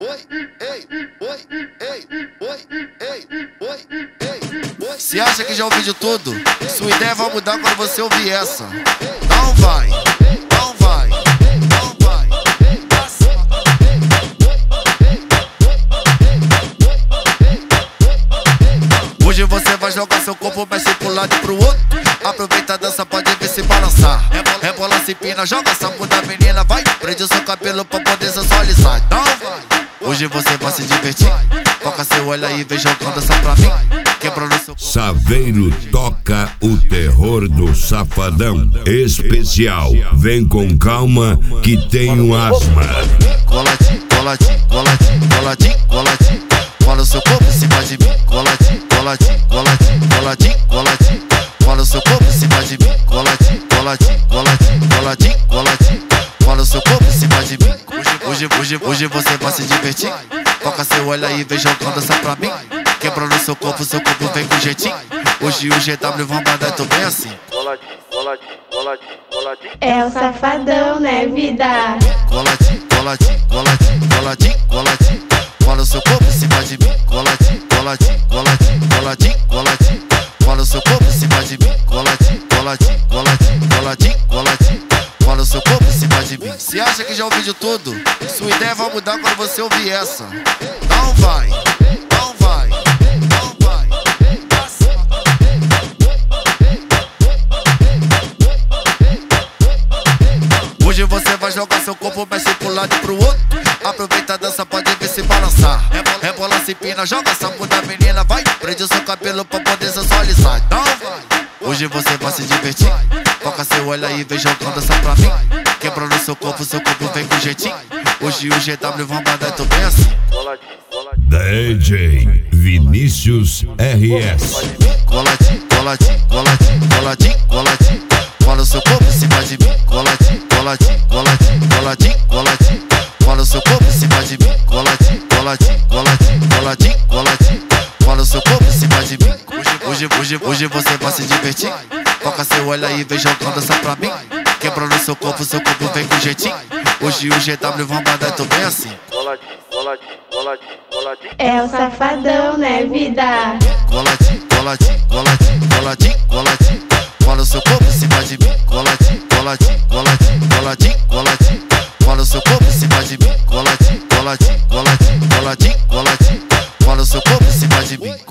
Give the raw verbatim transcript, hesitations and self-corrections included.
oi, ei, oi, ei, oi, ei, oi, ei, oi. Se acha que já ouviu de tudo, sua ideia vai mudar quando você ouvir essa. Não vai, não vai, não vai. Hoje você vai jogar seu corpo, mexe pro lado e pro outro. Aproveita a dança, pode ver se balançar. Rebola, se empina, joga essa bunda, menina, vai. Prende o seu cabelo pra poder sensualizar. Então vai. Hoje você vai se divertir. Foca seu olho aí, vem jogando essa pra mim. Quebrando seu corpo. Saveiro toca o terror do Safadão especial. Vem com calma que tenho asma. Coladinho, coladinho, coladinho, coladinho, coladinho. Cola o seu corpo em cima de mim. Coladinho, coladinho, coladinho, coladinho, coladinho. Cola o seu corpo em cima de mim. Coladinho, coladinho, coladinho, coladinho, coladinho. Cola o seu corpo em cima de mim. Hoje, hoje, hoje você vai se divertir. Foca seu olho aí, vem jogando essa pra mim. Quebrando seu corpo, seu corpo vem com jeitinho. Hoje o G W vão mandar, tô bem assim. Coladinho, coladinho, coladinho, coladinho. É o Safadão, né, vida? Coladinho, coladinho, coladinho, coladinho, coladinho. Cola o seu corpo em cima de mim. Coladinho, coladinho, coladinho, coladinho, coladinho. Cola o seu corpo em cima de mim. Coladinho, coladinho, coladinho, coladinho, coladinho. Cola o seu corpo em cima de mim. Se acha que já ouviu de tudo, sua ideia vai mudar quando você ouvir essa. Não vai, não vai, não vai. Hoje você vai jogar seu corpo, mexe pro lado e pro outro. Aproveita a dança, pode ver se balançar. Rebola, se empina, joga essa bunda, menina, vai. Prende o seu cabelo pra poder sensualizar. Então vai. Hoje você vai se divertir. Foca seu olho aí, vem jogando essa pra mim. Quebrando seu corpo, seu corpo vem com jeitinho. Hoje o G W vão mandar, tô bem assim. Coladinho, coladinho. D J Vinícius R S. Coladinho, coladinho, coladinho, coladinho, coladinho. Cola o seu corpo em cima de mim. Coladinho, coladinho, coladinho, coladinho, coladinho. Cola o seu corpo em cima de mim. Coladinho, coladinho, coladinho, coladinho, coladinho. Cola o seu corpo em cima de mim. Hoje, hoje, hoje você vai se divertir. Foca seu olho aí, vem jogando essa pra mim. Quebrando seu corpo, seu corpo vem com jeitinho. Hoje o G W vão mandar, tô bem assim. Coladinho, coladinho, coladinho, coladinho. É o Safadão, né, vida? Coladinho, coladinho, coladinho, coladinho, coladinho. Cola o seu corpo em cima de mim. Coladinho, coladinho, coladinho, coladinho, coladinho. Cola o seu corpo em cima de mim. Coladinho, coladinho, coladinho, coladinho, coladinho. Cola o seu corpo em cima de mim.